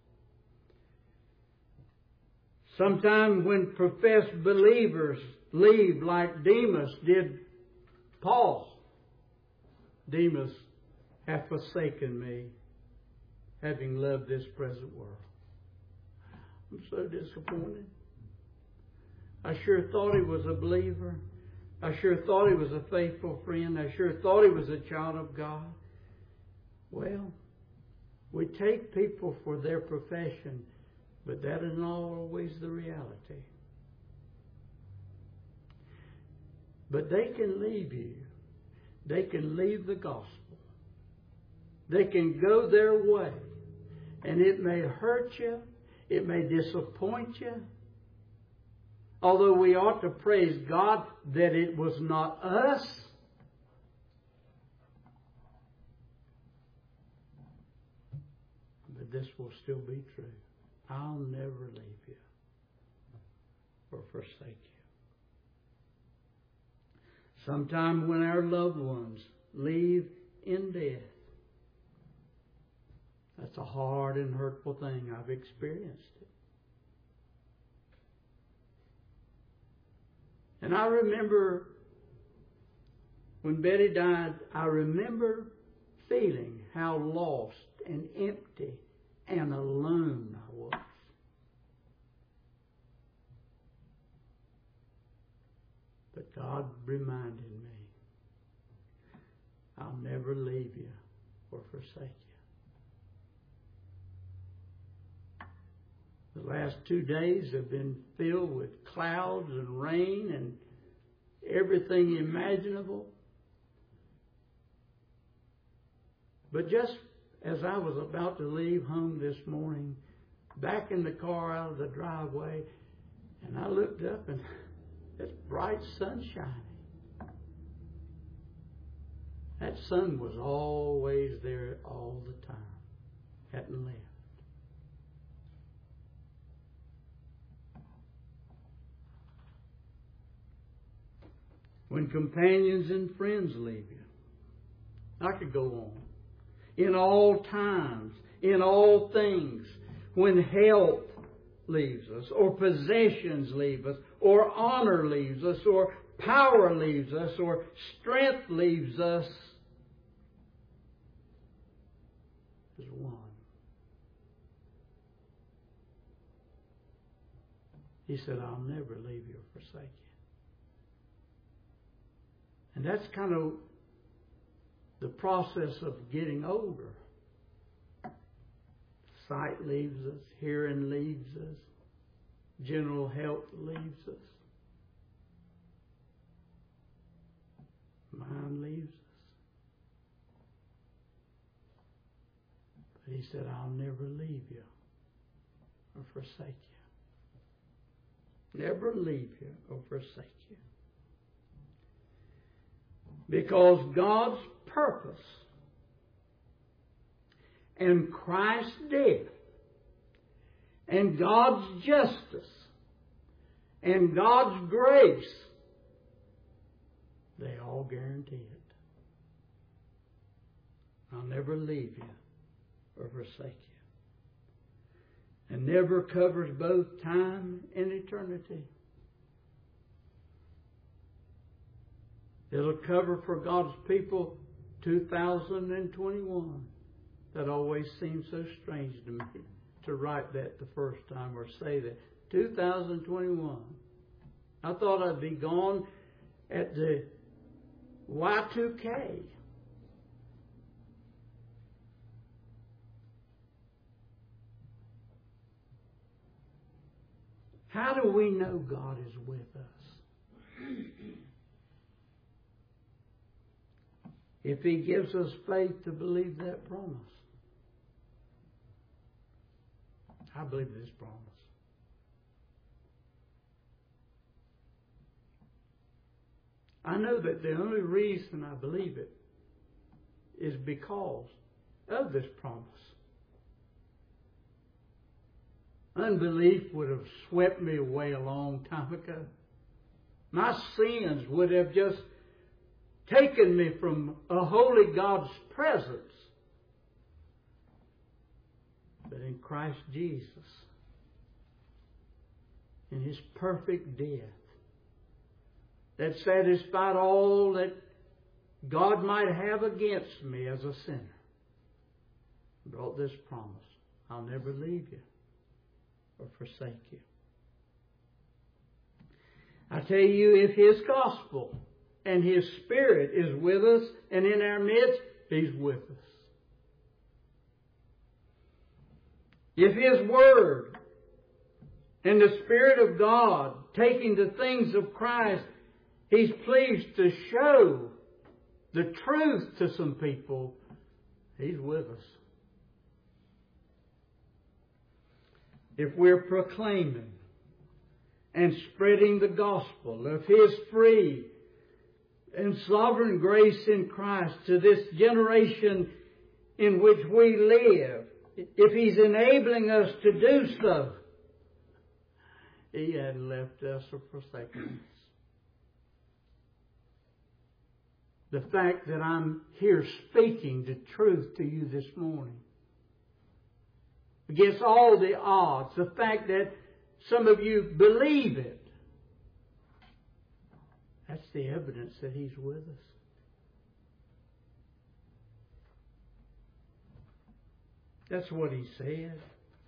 Sometimes when professed believers leave like Demas did Paul. Demas hath forsaken me, having loved this present world. I'm so disappointed. I sure thought he was a believer. I sure thought he was a faithful friend. I sure thought he was a child of God. Well, we take people for their profession, but that is not always the reality. But they can leave you. They can leave the gospel. They can go their way. And it may hurt you. It may disappoint you. Although we ought to praise God that it was not us. But this will still be true. I'll never leave you or forsake you. Sometime when our loved ones leave in death, that's a hard and hurtful thing. I've experienced it. And I remember when Betty died, I remember feeling how lost and empty and alone I was. But God reminded me, I'll never leave you or forsake you. The last 2 days have been filled with clouds and rain and everything imaginable. But just as I was about to leave home this morning, back in the car out of the driveway, and I looked up and it's bright sunshine. That sun was always there all the time. Hadn't left. When companions and friends leave you, I could go on. In all times, in all things, when health leaves us, or possessions leave us, or honor leaves us, or power leaves us, or strength leaves us, there's one. He said, I'll never leave you or forsake you. And that's kind of the process of getting older. Sight leaves us, hearing leaves us, general health leaves us, mind leaves us. But He said, I'll never leave you or forsake you. Never leave you or forsake you. Because God's purpose and Christ's death and God's justice and God's grace, they all guarantee it. I'll never leave you or forsake you. And never covers both time and eternity. It'll cover for God's people 2021. That always seems so strange to me to write that the first time or say that. 2021. I thought I'd be gone at the Y2K. How do we know God is with us? If He gives us faith to believe that promise. I believe this promise. I know that the only reason I believe it is because of this promise. Unbelief would have swept me away a long time ago. My sins would have just taken me from a holy God's presence. But in Christ Jesus, in His perfect death, that satisfied all that God might have against me as a sinner, brought this promise: I'll never leave you or forsake you. I tell you, if His gospel and His Spirit is with us and in our midst, He's with us. If His Word and the Spirit of God taking the things of Christ, He's pleased to show the truth to some people, He's with us. If we're proclaiming and spreading the gospel of His free and sovereign grace in Christ to this generation in which we live, if He's enabling us to do so, He hadn't left us or forsaken us. The fact that I'm here speaking the truth to you this morning, against all the odds, the fact that some of you believe it, that's the evidence that He's with us. That's what He said.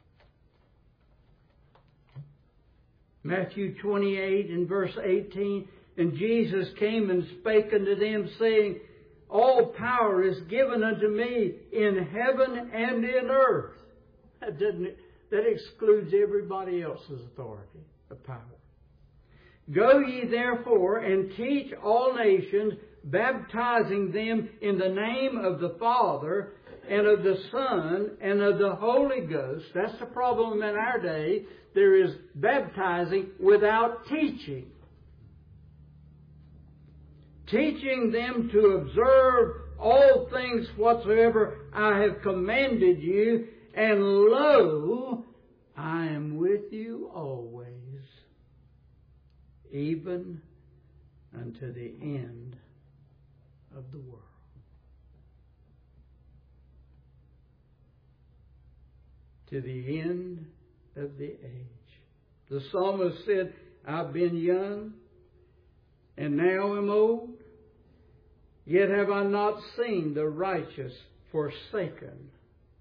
Matthew 28 and verse 18, and Jesus came and spake unto them, saying, All power is given unto me in heaven and in earth. That excludes everybody else's authority of power. Go ye therefore and teach all nations, baptizing them in the name of the Father and of the Son and of the Holy Ghost. That's the problem in our day. There is baptizing without teaching. Teaching them to observe all things whatsoever I have commanded you, and lo, I am with you always, even unto the end of the world. To the end of the age. The psalmist said, I've been young, and now am old, yet have I not seen the righteous forsaken,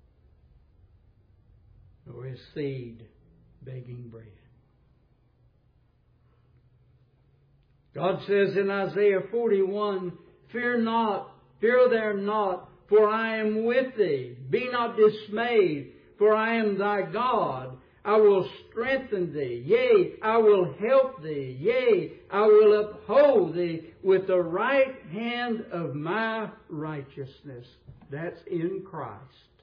nor his seed begging bread. God says in Isaiah 41, Fear not, fear thou not, for I am with thee. Be not dismayed, for I am thy God. I will strengthen thee. Yea, I will help thee. Yea, I will uphold thee with the right hand of my righteousness. That's in Christ.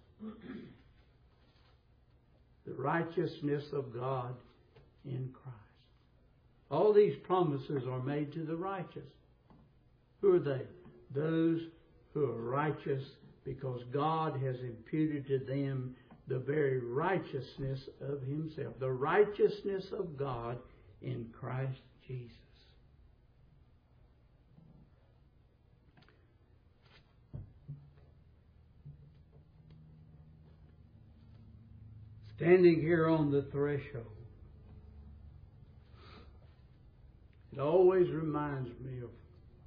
The righteousness of God in Christ. All these promises are made to the righteous. Who are they? Those who are righteous because God has imputed to them the very righteousness of Himself. The righteousness of God in Christ Jesus. Standing here on the threshold, it always reminds me of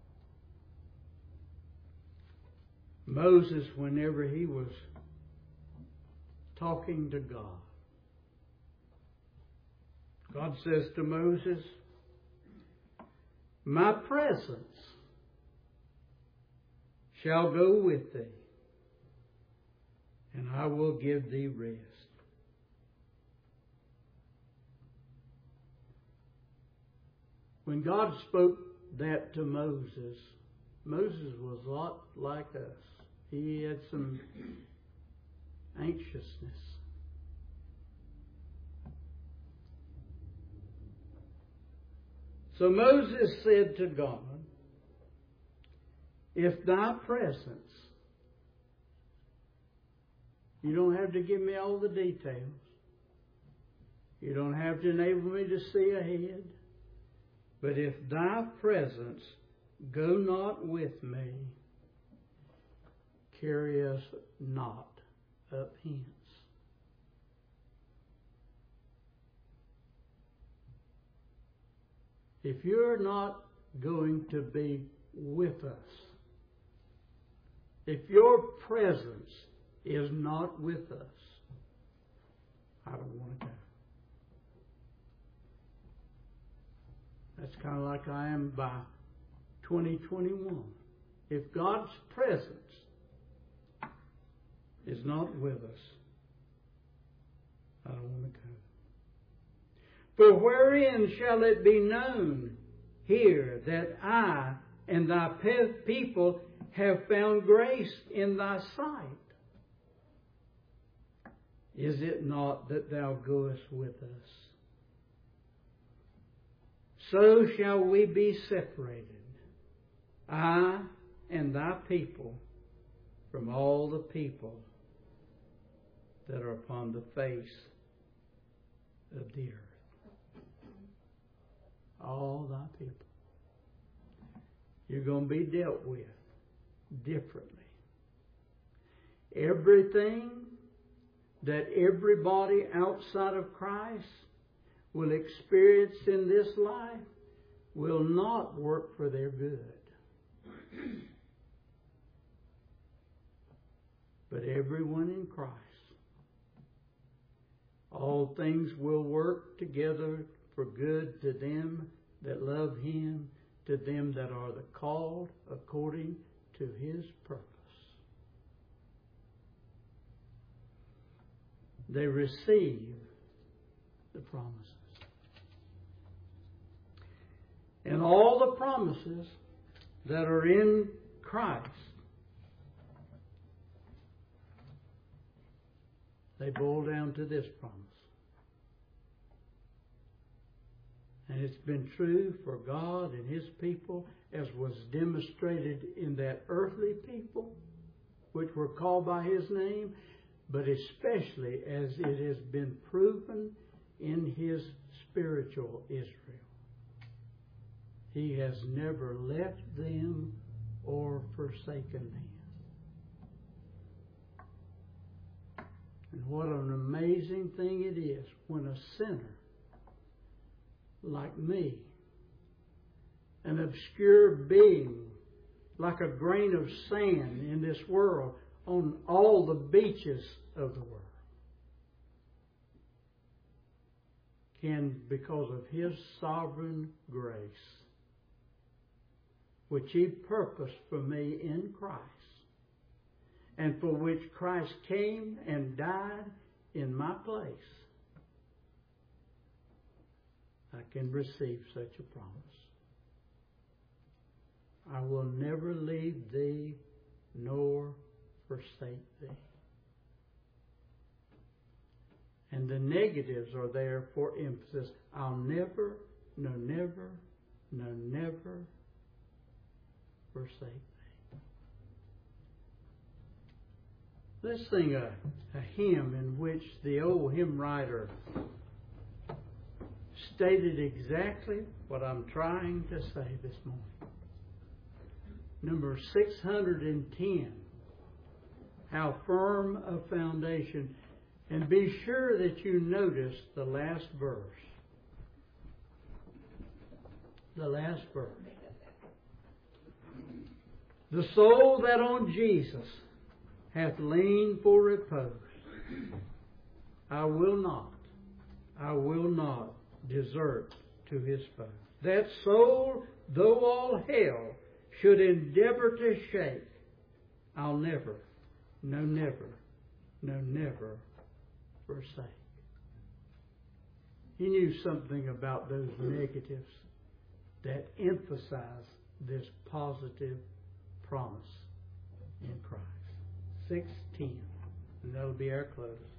Moses whenever he was talking to God. God says to Moses, My presence shall go with thee, and I will give thee rest. When God spoke that to Moses, Moses was a lot like us. He had some anxiousness. So Moses said to God, If thy presence, you don't have to give me all the details. You don't have to enable me to see ahead. But if thy presence Go not with me, carry us not up hence. If you're not going to be with us, if your presence is not with us, I don't want to go. That's kind of like I am by 2021. If God's presence is not with us, I don't want to go. For wherein shall it be known here that I and thy people have found grace in thy sight? Is it not that thou goest with us? So shall we be separated, I and thy people, from all the people that are upon the face of the earth. All thy people. You're going to be dealt with differently. Everything that everybody outside of Christ will experience in this life will not work for their good. But everyone in Christ, all things will work together for good to them that love Him, to them that are the called according to His purpose. They receive the promises. And all the promises that are in Christ, they boil down to this promise. And it's been true for God and His people, as was demonstrated in that earthly people, which were called by His name, but especially as it has been proven in His spiritual Israel. He has never left them or forsaken them. And what an amazing thing it is when a sinner like me, an obscure being, like a grain of sand in this world, on all the beaches of the world, can, because of His sovereign grace, which He purposed for me in Christ, and for which Christ came and died in my place, I can receive such a promise. I will never leave thee nor forsake thee. And the negatives are there for emphasis. I'll never, no never, no never forsake thee. Let's sing a hymn in which the old hymn writer stated exactly what I'm trying to say this morning. Number 610, How Firm a Foundation. And be sure that you notice the last verse. The last verse. The soul that on Jesus hath leaned for repose, I will not desert to his foe. That soul, though all hell should endeavor to shake, I'll never, no never, no never forsake. He knew something about those negatives that emphasize this positive promise in Christ. 6:10, and that'll be our close.